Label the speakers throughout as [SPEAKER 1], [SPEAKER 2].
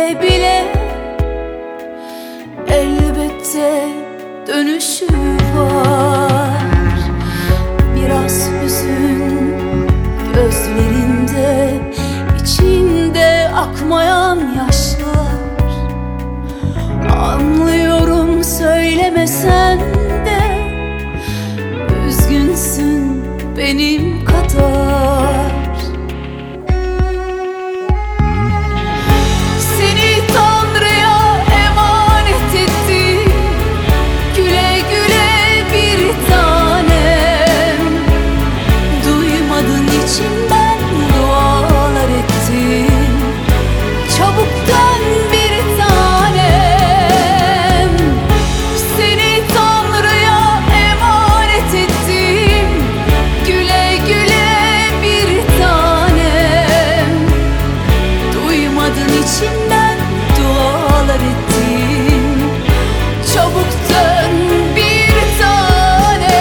[SPEAKER 1] bile bile elbette dönüşü var. Biraz hüzün gözlerinde, içinde akmayan yaşlar. Anlıyorum söylemesen de, üzgünsün benim kadar. Seni Tanrı'ya emanet ettim, güle güle bir tanem. Duymadığın için ben dualar ettim, çabuk dön bir tanem. Seni Tanrı'ya emanet ettim, güle güle bir tanem. Duymadığın için ben dualar ettim, çabuk dön bir tanem.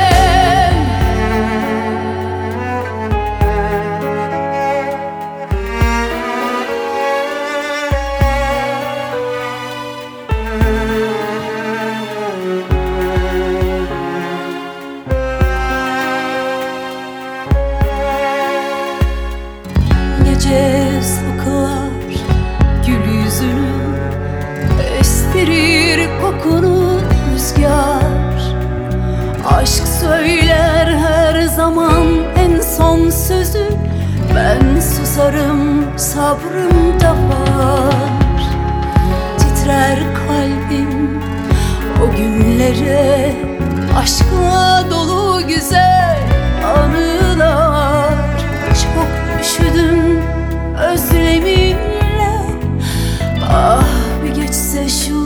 [SPEAKER 1] Gece saklar gül yüzünü, estirir kokunu rüzgar. Aşk söyler her zaman en son sözü, ben susarım sabrım da var. Titrer kalbim o günlere, aşkla dolu güzel anılar. Çok üşüdüm özleminle, ah bir geçse şu